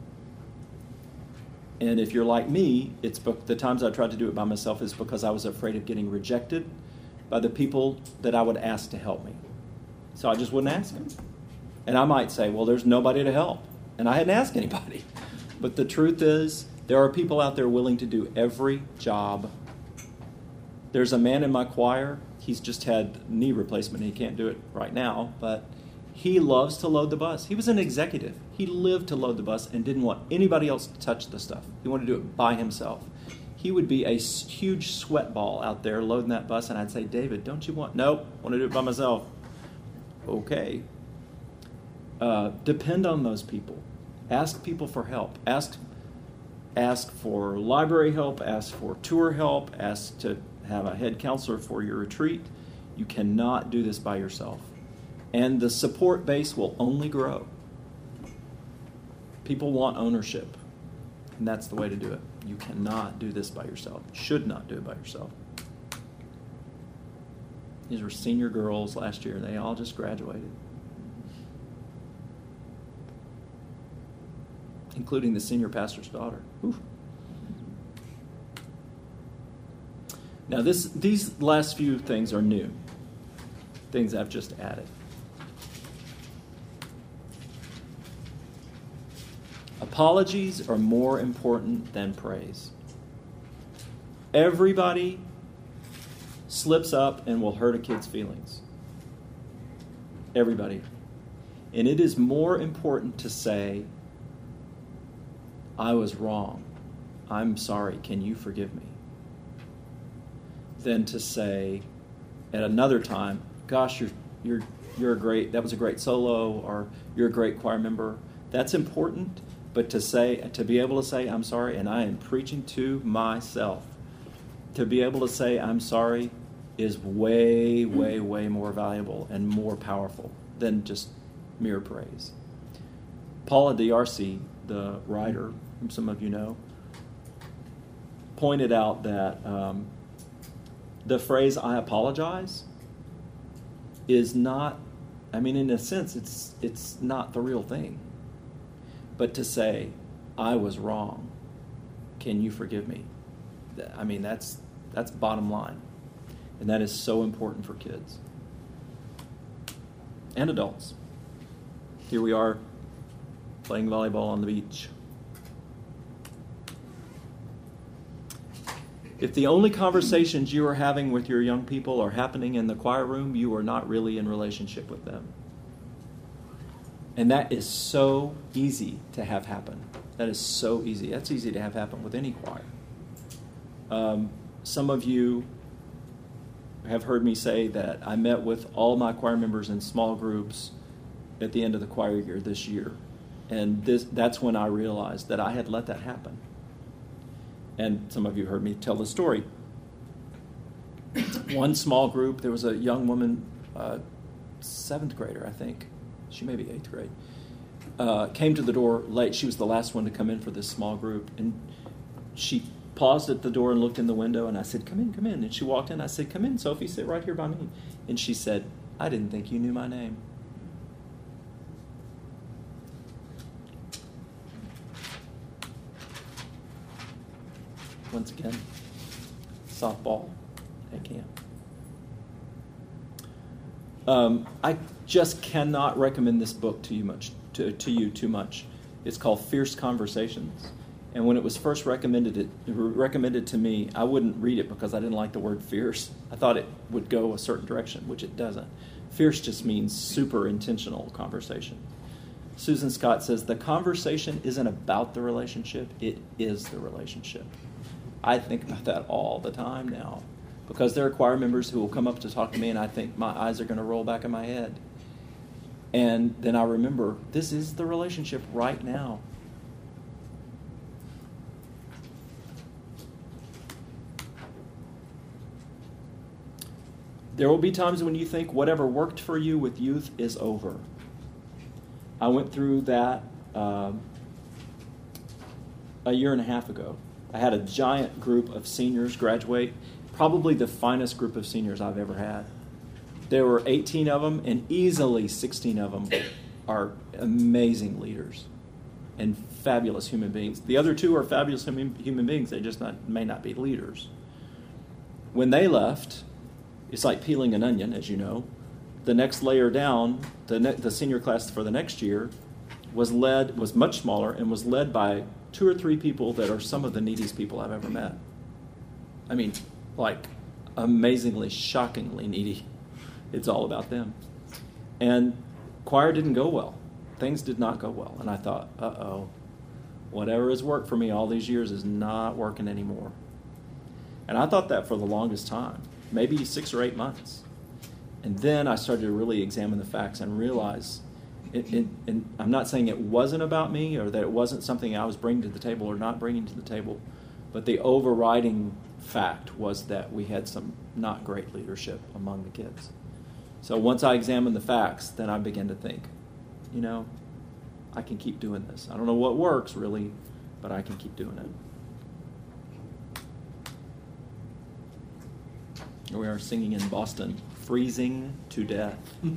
And if you're like me, it's the times I tried to do it by myself is because I was afraid of getting rejected by the people that I would ask to help me. So I just wouldn't ask them. And I might say, well, there's nobody to help. And I hadn't asked anybody. But the truth is, there are people out there willing to do every job. There's a man in my choir. He's just had knee replacement. He can't do it right now, but he loves to load the bus. He was an executive. He lived to load the bus and didn't want anybody else to touch the stuff. He wanted to do it by himself. He would be a huge sweat ball out there loading that bus, and I'd say, David, don't you want? Nope, want to do it by myself. Okay. Uh, depend on those people. Ask people for help. Ask, ask for library help. Ask for tour help. Ask to have a head counselor for your retreat. You cannot do this by yourself. And the support base will only grow. People want ownership, and that's the way to do it. You cannot do this by yourself. Should not do it by yourself. These were senior girls last year. They all just graduated, including the senior pastor's daughter. Whew. Now, this these last few things are new, things I've just added. Apologies are more important than praise. Everybody slips up and will hurt a kid's feelings. Everybody. And it is more important to say, I was wrong. I'm sorry. Can you forgive me? Than to say at another time, gosh, you're you're you're a great, that was a great solo, or you're a great choir member. That's important. But to say, to be able to say, I'm sorry, and I am preaching to myself. To be able to say, I'm sorry, is way, way, way more valuable and more powerful than just mere praise. Paula D'Arcy, the writer, whom some of you know, pointed out that um, the phrase, I apologize, is not, I mean, in a sense, it's it's not the real thing. But to say, I was wrong, can you forgive me? I mean, that's that's bottom line. And that is so important for kids. And adults. Here we are, playing volleyball on the beach. If the only conversations you are having with your young people are happening in the choir room, you are not really in relationship with them. And that is so easy to have happen. That is so easy. That's easy to have happen with any choir. Um, some of you have heard me say that I met with all my choir members in small groups at the end of the choir year this year. And this, that's when I realized that I had let that happen. And some of you heard me tell the story. One small group, there was a young woman, uh, seventh grader, I think. She may be eighth grade, uh, came to the door late. She was the last one to come in for this small group. And she paused at the door and looked in the window, and I said, come in, come in. And she walked in. I said, come in, Sophie, sit right here by me. And she said, I didn't think you knew my name. Once again, softball at camp. Um, I just cannot recommend this book to you much to, to you too much. It's called Fierce Conversations. And when it was first recommended it, recommended to me, I wouldn't read it because I didn't like the word fierce. I thought it would go a certain direction, which it doesn't. Fierce just means super intentional conversation. Susan Scott says, the conversation isn't about the relationship, it is the relationship. I think about that all the time now, because there are choir members who will come up to talk to me, and I think my eyes are going to roll back in my head. And then I remember, this is the relationship right now. There will be times when you think whatever worked for you with youth is over. I went through that um, a year and a half ago. I had a giant group of seniors graduate, probably the finest group of seniors I've ever had. There were eighteen of them, and easily sixteen of them are amazing leaders and fabulous human beings. The other two are fabulous human beings. They just not, may not be leaders. When they left, it's like peeling an onion, as you know. The next layer down, the ne- the senior class for the next year, was led was much smaller and was led by two or three people that are some of the neediest people I've ever met. I mean, like, amazingly, shockingly needy. It's all about them. And choir didn't go well. Things did not go well. And I thought, uh-oh, whatever has worked for me all these years is not working anymore. And I thought that for the longest time, maybe six or eight months. And then I started to really examine the facts and realize, it, it, and I'm not saying it wasn't about me or that it wasn't something I was bringing to the table or not bringing to the table, but the overriding fact was that we had some not great leadership among the kids. So once I examined the facts, then I began to think, you know, I can keep doing this. I don't know what works really, but I can keep doing it. Here we are singing in Boston, Freezing to Death.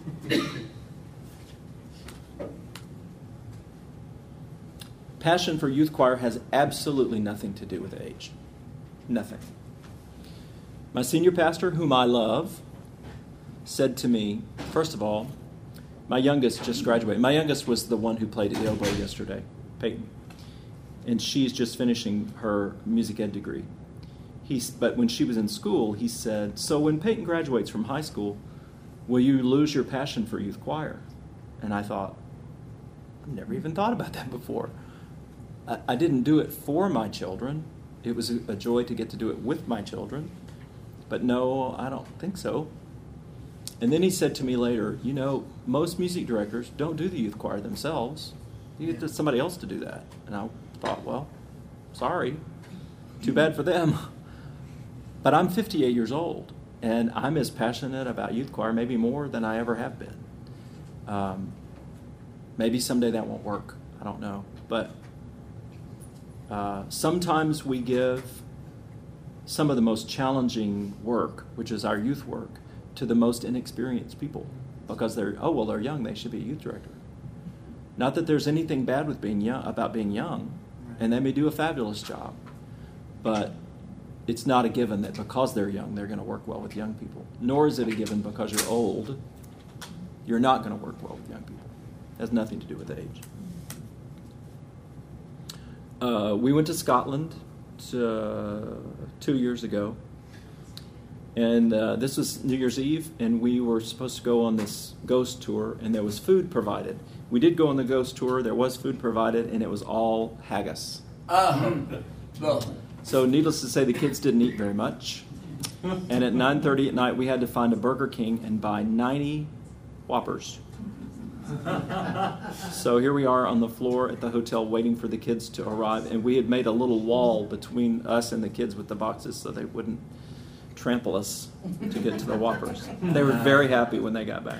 Passion for youth choir has absolutely nothing to do with age. Nothing. My senior pastor, whom I love, said to me, first of all, my youngest just graduated. My youngest was the one who played at the oboe yesterday, Peyton. And she's just finishing her music ed degree. He's, but when she was in school, he said, so when Peyton graduates from high school, will you lose your passion for youth choir? And I thought, I've never even thought about that before. I, I didn't do it for my children. It was a, a joy to get to do it with my children. But no, I don't think so. And then he said to me later, you know, most music directors don't do the youth choir themselves. You get somebody else to do that. And I thought, well, sorry. Too bad for them. But I'm fifty-eight years old, and I'm as passionate about youth choir, maybe more than I ever have been. Um, maybe someday that won't work. I don't know. But uh, sometimes we give some of the most challenging work, which is our youth work, to the most inexperienced people because they're, oh, well, they're young. They should be a youth director. Not that there's anything bad with being young, about being young, and they may do a fabulous job. But it's not a given that because they're young, they're going to work well with young people. Nor is it a given because you're old, you're not going to work well with young people. It has nothing to do with age. Uh, we went to Scotland to, two years ago. And uh, this was New Year's Eve, and we were supposed to go on this ghost tour, and there was food provided. We did go on the ghost tour. There was food provided, and it was all haggis. Oh, well. So needless to say, the kids didn't eat very much. And at nine thirty at night, we had to find a Burger King and buy ninety Whoppers. So here we are on the floor at the hotel waiting for the kids to arrive. And we had made a little wall between us and the kids with the boxes so they wouldn't trample us to get to the Whoppers. They were very happy when they got back.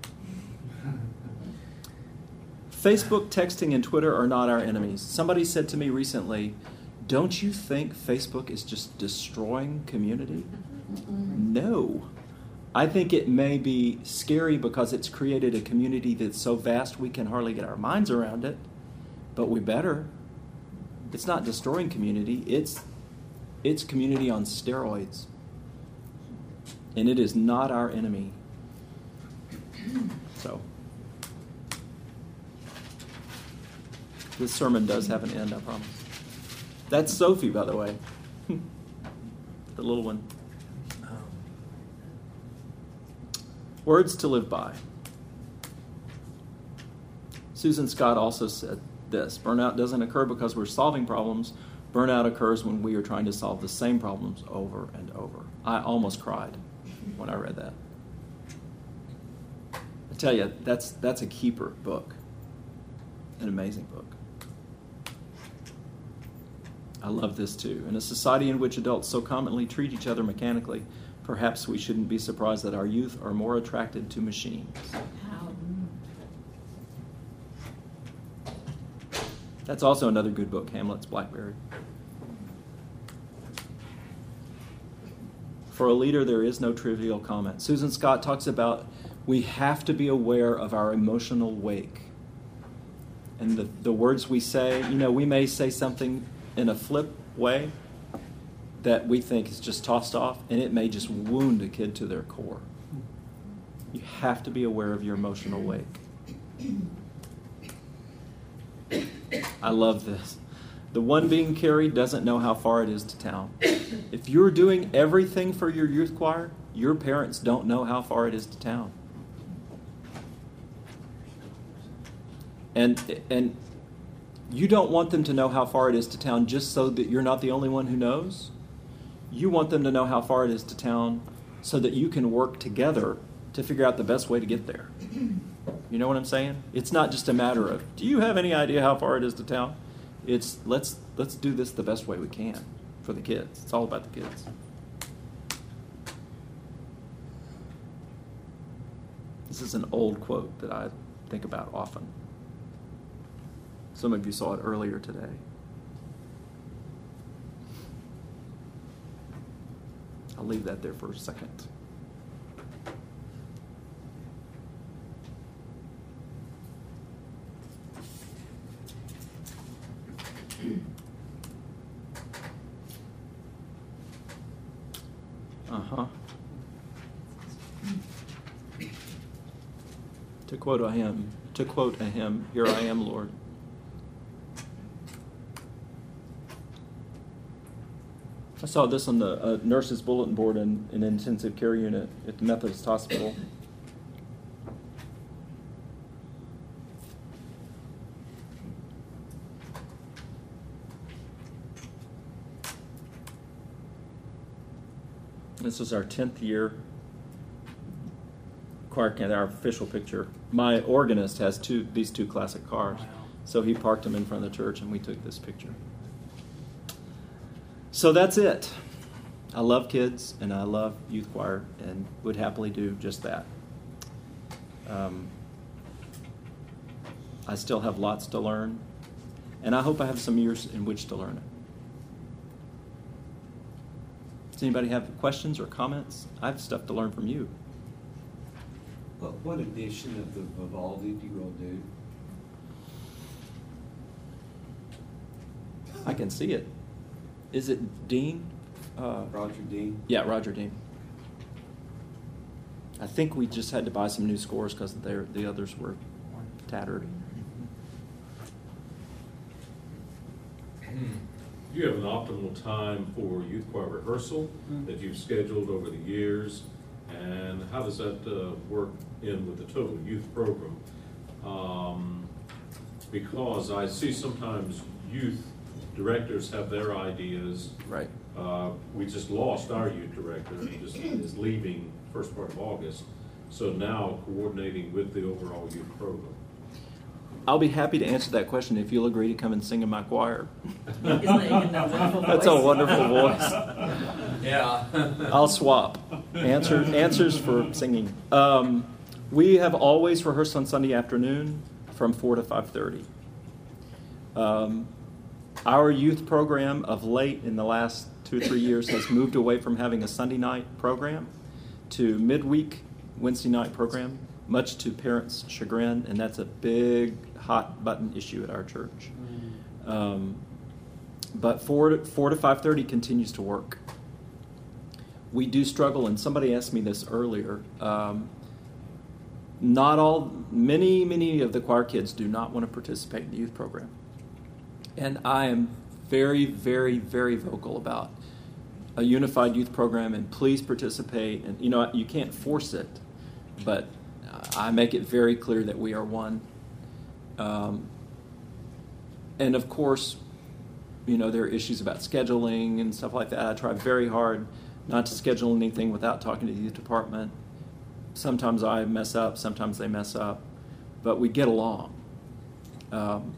Facebook, texting, and Twitter are not our enemies. Somebody said to me recently, don't you think Facebook is just destroying community? No. I think it may be scary because it's created a community that's so vast we can hardly get our minds around it, but we better. It's not destroying community. It's, it's community on steroids. And it is not our enemy. So, this sermon does have an end, I promise. That's Sophie, by the way. The little one. Words to live by. Susan Scott also said this: burnout doesn't occur because we're solving problems. Burnout occurs when we are trying to solve the same problems over and over. I almost cried when I read that. I tell you, that's that's a keeper book. An amazing book. I love this too. In a society in which adults so commonly treat each other mechanically, perhaps we shouldn't be surprised that our youth are more attracted to machines. That's also another good book, Hamlet's Blackberry. For a leader, there is no trivial comment. Susan Scott talks about we have to be aware of our emotional wake. And the, the words we say, you know, we may say something in a flip way that we think is just tossed off, and it may just wound a kid to their core. You have to be aware of your emotional wake. I love this. The one being carried doesn't know how far it is to town. If you're doing everything for your youth choir, your parents don't know how far it is to town. And and you don't want them to know how far it is to town just so that you're not the only one who knows. You want them to know how far it is to town so that you can work together to figure out the best way to get there. You know what I'm saying? It's not just a matter of, do you have any idea how far it is to town? It's let's let's do this the best way we can for the kids. It's all about the kids. This is an old quote that I think about often. Some of you saw it earlier today. I'll leave that there for a second. Uh-huh. To quote a hymn, to quote a hymn, "Here I am, Lord." I saw this on the uh, nurse's bulletin board in an intensive care unit at the Methodist Hospital. This is our tenth year choir camp, our official picture. My organist has two these two classic cars. Wow. So he parked them in front of the church and we took this picture. So that's it. I love kids and I love youth choir and would happily do just that. Um, I still have lots to learn, and I hope I have some years in which to learn it. Does anybody have questions or comments? I have stuff to learn from you. What, what edition of the Vivaldi do you all do? I can see it. Is it Dean? Uh, Roger Dean? yeah, Roger Dean. I think we just had to buy some new scores because the others were tattered. Do you have an optimal time for youth choir rehearsal that you've scheduled over the years? And how does that uh, work in with the total youth program? Um, because I see sometimes youth directors have their ideas. Right. Uh, we just lost our youth director, he just is leaving first part of August. So now coordinating with the overall youth program. I'll be happy to answer that question if you'll agree to come and sing in my choir. Isn't that that wonderful voice? That's a wonderful voice. Yeah. I'll swap. Answer, answers for singing. Um, we have always rehearsed on Sunday afternoon from four to five thirty. Um, our youth program of late in the last two or three years has moved away from having a Sunday night program to midweek Wednesday night program, much to parents' chagrin, and that's a big hot button issue at our church. Um, but four to, four to five thirty continues to work. We do struggle, and somebody asked me this earlier. Um, not all, many, many of the choir kids do not want to participate in the youth program. And I am very, very, very vocal about a unified youth program, and please participate. And, you know, you can't force it, but I make it very clear that we are one. Um, and, of course, you know, there are issues about scheduling and stuff like that. I try very hard not to schedule anything without talking to the youth department. Sometimes I mess up, sometimes they mess up, but we get along. Um,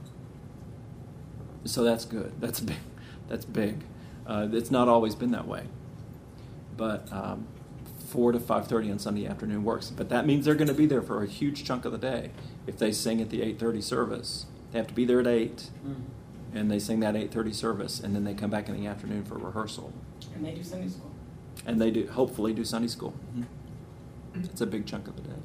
so that's good. That's big. That's big. Uh, it's not always been that way, but um, four to five thirty on Sunday afternoon works. But that means they're going to be there for a huge chunk of the day. If they sing at the eight thirty service, they have to be there at eight, mm. and they sing that eight thirty service, and then they come back in the afternoon for rehearsal. And they do Sunday school. And they do hopefully do Sunday school. Mm-hmm. It's a big chunk of the day.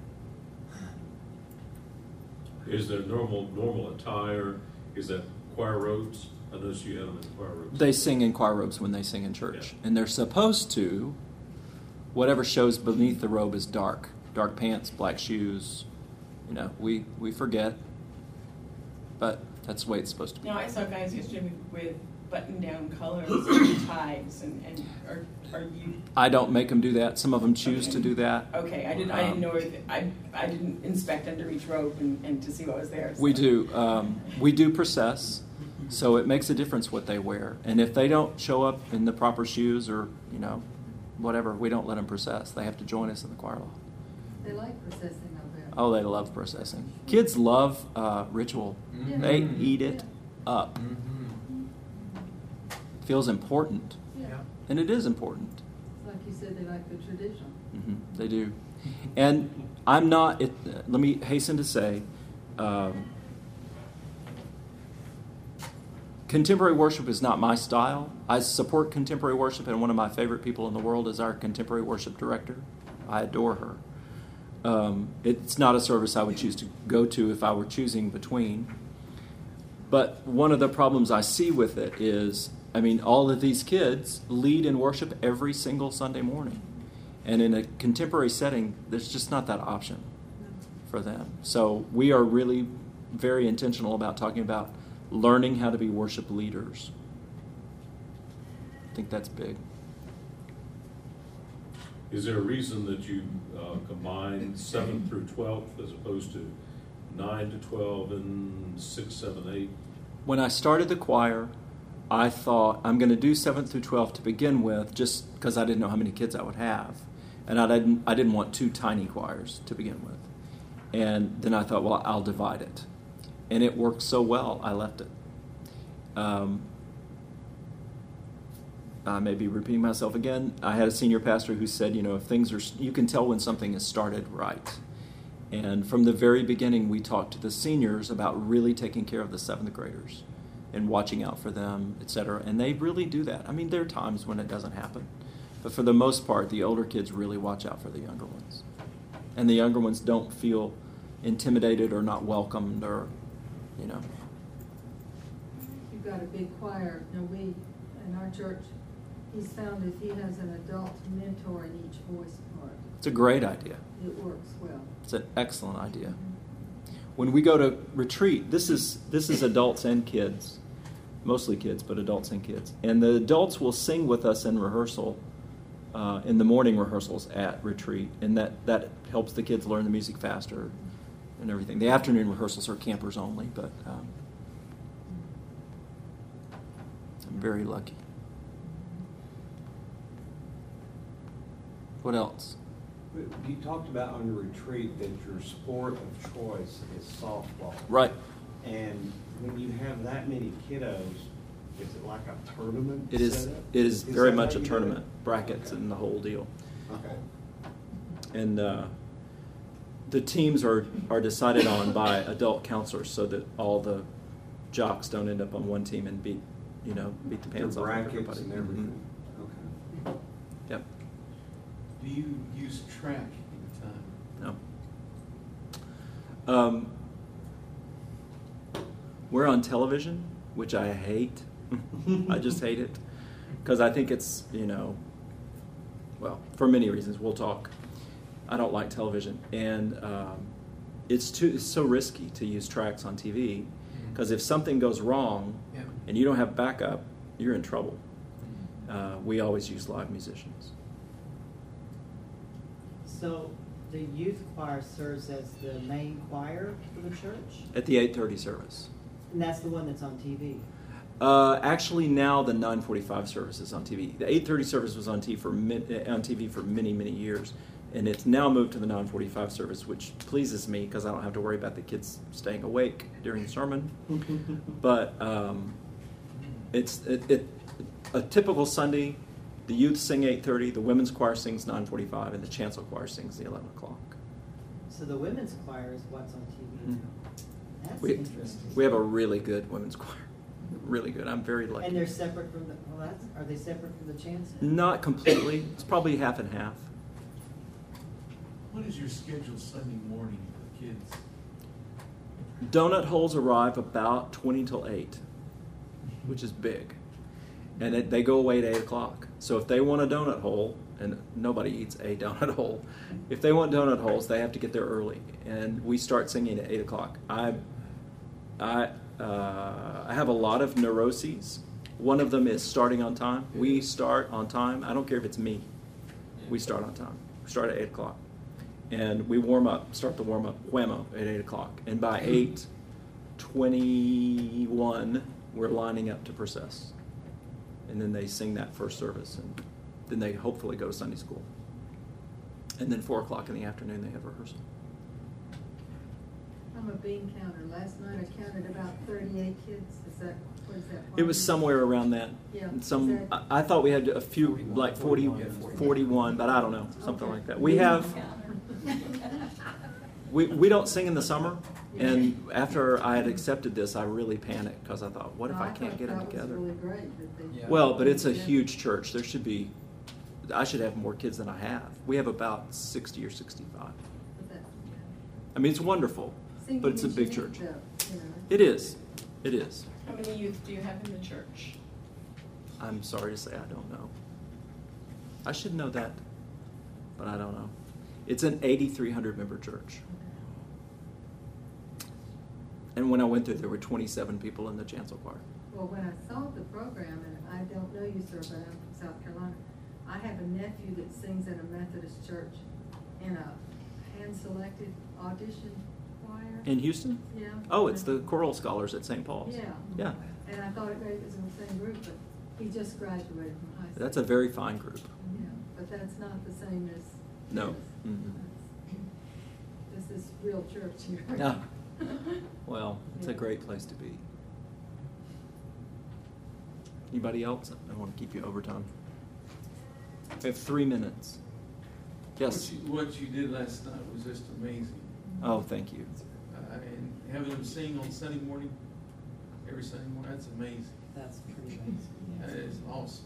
Is there normal normal attire? Is that choir robes? I noticed you had them in choir robes. They sing in choir robes when they sing in church. Yeah. And they're supposed to, whatever shows beneath the robe is dark. Dark pants, black shoes. You know, we, we forget. But That's the way it's supposed to be. No, I saw guys yesterday with, with button-down collars and ties, and, and are, are you, I don't make them do that. Some of them choose Okay. to do that. okay, I didn't, I Um, didn't know if, I, I didn't inspect under each robe and, and to see what was there. We so. do. Um, we do process, so it makes a difference what they wear. And if they don't show up in the proper shoes or, you know, whatever, we don't let them process. They have to join us in the choir loft. They like processing out there. Oh, they love processing. Kids love uh, ritual. Yeah. They eat it up. Mm-hmm. Feels important, Yeah. and it is important. Like you said, they like the tradition. hmm They do. And I'm not, it, uh, let me hasten to say, um, contemporary worship is not my style. I support contemporary worship, and one of my favorite people in the world is our contemporary worship director. I adore her. Um, it's not a service I would choose to go to if I were choosing between. But one of the problems I see with it is, I mean, all of these kids lead in worship every single Sunday morning. And in a contemporary setting, there's just not that option for them. So we are really very intentional about talking about learning how to be worship leaders. I think that's big. Is there a reason that you uh, combine seventh through twelfth as opposed to nine to twelve and six, seven, eight? When I started the choir, I thought I'm going to do seventh through twelfth to begin with, just because I didn't know how many kids I would have, and I didn't I didn't want two tiny choirs to begin with. And then I thought, well, I'll divide it, and it worked so well, I left it. Um, I may be repeating myself again. I had a senior pastor who said, you know, if things are, you can tell when something is started right. And from the very beginning, we talked to the seniors about really taking care of the seventh graders and watching out for them, et cetera. And they really do that. I mean, there are times when it doesn't happen. But for the most part, the older kids really watch out for the younger ones. And the younger ones don't feel intimidated or not welcomed or, you know. You've got a big choir. Now, we, in our church, he's found if he has an adult mentor in each voice part, It's a great idea. it works well. It's an excellent idea. When we go to retreat, this is this is adults and kids, mostly kids, but adults and kids. And the adults will sing with us in rehearsal, uh, in the morning rehearsals at retreat, and that, that helps the kids learn the music faster and everything. The afternoon rehearsals are campers only, but um, I'm very lucky. What else? You talked about on your retreat that your sport of choice is softball. Right. And when you have that many kiddos, is it like a tournament It is. setup? It is very that much how a you do tournament, it? brackets Okay. and the whole deal. Okay. And uh, the teams are, are decided on by adult counselors, so that all the jocks don't end up on one team and beat, you know, beat the Their pants off brackets everybody. and everything. Mhm. Okay. Yep. Do you use track in time? No. Um, we're on television, which I hate. I just hate it because I think it's, you know, well, for many reasons. We'll talk. I don't like television, and um, it's too it's so risky to use tracks on T V because if something goes wrong Yeah. and you don't have backup, you're in trouble. Uh, we always use live musicians. So the youth choir serves as the main choir for the church? At the eight thirty service. And that's the one that's on T V? Uh, actually, now the nine forty-five service is on T V. The eight thirty service was on T V for mi- on T V for many, many years, and it's now moved to the nine forty-five service, which pleases me because I don't have to worry about the kids staying awake during the sermon. But um, it's it, it a typical Sunday. The youth sing eight thirty, the women's choir sings nine forty-five, and the chancel choir sings the eleven o'clock. So the women's choir is what's on T V? Mhm. That's We, interesting. we have a really good women's choir. Really good. I'm very lucky. And they're separate from the, well, that's, are they separate from the chancel? Not completely. It's probably half and half. What is your schedule Sunday morning for kids? Donut holes arrive about twenty till eight, which is big. And it, they go away at eight o'clock. So if they want a donut hole, and nobody eats a donut hole, if they want donut holes, they have to get there early. And we start singing at eight o'clock. I, I, uh, I have a lot of neuroses. One of them is starting on time. We start on time. I don't care if it's me. We start on time. We start at eight o'clock. And we warm up, start the warm up, whammo, at eight o'clock. And by eight twenty-one, we're lining up to process. And then they sing that first service. And then they hopefully go to Sunday school. And then four o'clock in the afternoon, they have rehearsal. I'm a bean counter. Last night I counted about thirty-eight kids. Is that, what is that? It was somewhere around that. Yeah. Some, Is that- I, I thought we had a few, like forty, forty-one, but I don't know, something like that. We have, we, we don't sing in the summer. And after I had accepted this, I really panicked because I thought, what if No, I can't thought get them that was together? really great that they- Yeah. Well, but it's a Yeah. huge church. There should be, I should have more kids than I have. We have about sixty or sixty-five. But that, yeah. I mean, it's wonderful, Singing but it's a is big unique, church. though, you know. It is. It is. How many youth do you have in the church? I'm sorry to say I don't know. I should know that, but I don't know. It's an eighty-three hundred member church. And when I went there, there were twenty-seven people in the chancel choir. Well, when I saw the program, and I don't know you, sir, but I'm from South Carolina, I have a nephew that sings in a Methodist church in a hand-selected audition choir. In Houston? Yeah. Oh, it's the choral scholars at Saint Paul's. Yeah. Yeah. And I thought it was in the same group, but he just graduated from high school. That's a very fine group. Yeah, but that's not the same as. No. this. Mhm. That's- This is real church here. Yeah. Well, it's a Yeah. great place to be. Anybody else? I don't want to keep you overtime. We have three minutes. Yes. What you, what you did last night was just amazing. Oh, thank you. Uh, and having them sing on Sunday morning, every Sunday morning, that's amazing. That's pretty amazing. That is awesome.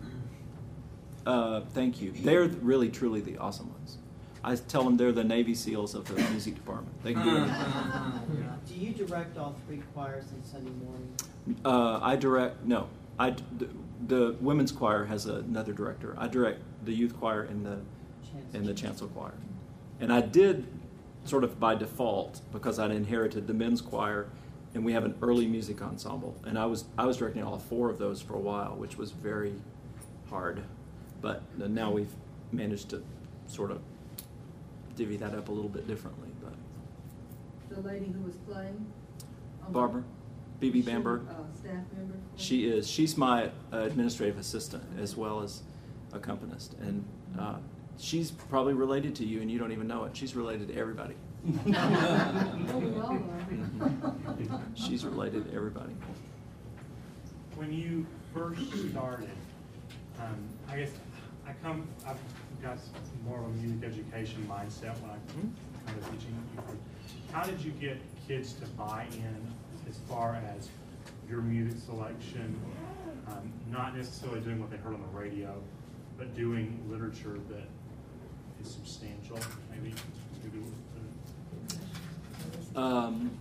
Uh, thank you. They're really, truly the awesome ones. I tell them they're the Navy SEALs of the music department. They can do it. Do you direct all three choirs on Sunday morning? Uh, I direct, no, I, the, the women's choir has another director. I direct the youth choir and the, and the chancel choir. And I did sort of by default because I'd inherited the men's choir, and we have an early music ensemble. And I was, I was directing all four of those for a while, which was very hard. But now we've managed to sort of divvy that up a little bit differently. But The lady who was playing? on Barbara, B B Is she, Bamberg. uh, staff member? She is. She's my uh, administrative assistant as well as accompanist. And uh, she's probably related to you and you don't even know it. She's related to everybody. Oh, we all are. She's related to everybody. When you first started, um, I guess I come, I've got more of a music education mindset when I'm kind of teaching you. How did you get kids to buy in as far as your music selection, um, not necessarily doing what they heard on the radio, but doing literature that is substantial, maybe? maybe Um,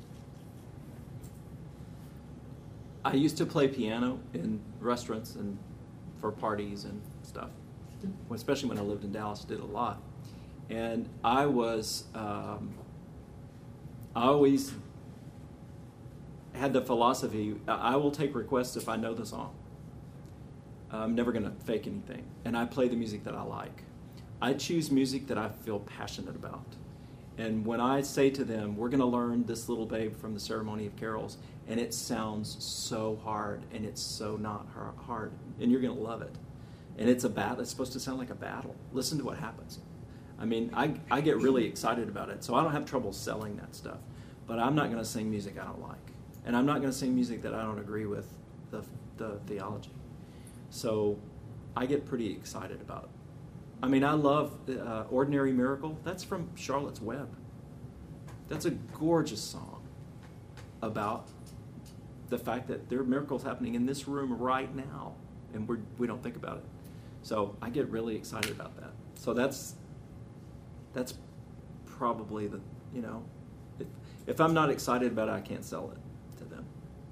I used to play piano in restaurants and for parties and stuff, especially when I lived in Dallas, did a lot. And I was, um, I always had the philosophy, I will take requests if I know the song. I'm never going to fake anything. And I play the music that I like. I choose music that I feel passionate about. And when I say to them, we're going to learn This Little Babe from the Ceremony of Carols, and it sounds so hard, and it's so not hard, and you're going to love it. And it's a battle. It's supposed to sound like a battle. Listen to what happens. I mean, I, I get really excited about it, so I don't have trouble selling that stuff. But I'm not going to sing music I don't like. And I'm not going to sing music that I don't agree with the, the theology. So I get pretty excited about it. I mean, I love uh, Ordinary Miracle. That's from Charlotte's Web. That's a gorgeous song about the fact that there are miracles happening in this room right now, and we're, we don't think about it. So I get really excited about that. So that's that's probably the, you know, if, if I'm not excited about it, I can't sell it to them.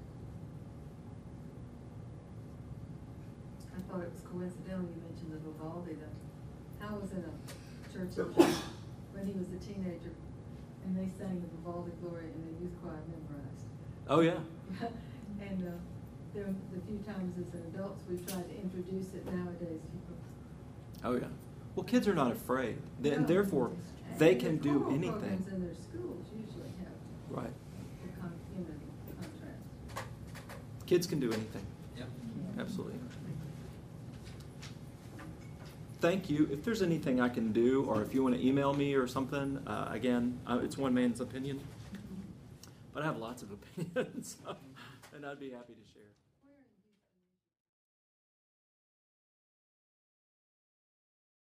I thought it was coincidental you mentioned the Vivaldi. The, I was in a church in China when he was a teenager, and they sang the Vivaldi Gloria, and the youth choir memorized. Oh, yeah. And uh, there, the few times as adults we've tried to introduce it, nowadays people. Oh, yeah. Well, kids are not afraid. They- And No. therefore, And they the can do choral anything. Programs in their schools usually have Right. the con, you know, the contrast. Kids can do anything. Yep. Absolutely. Thank you. If there's anything I can do, or if you want to email me or something, uh, again, uh, it's one man's opinion. But I have lots of opinions, and I'd be happy to share.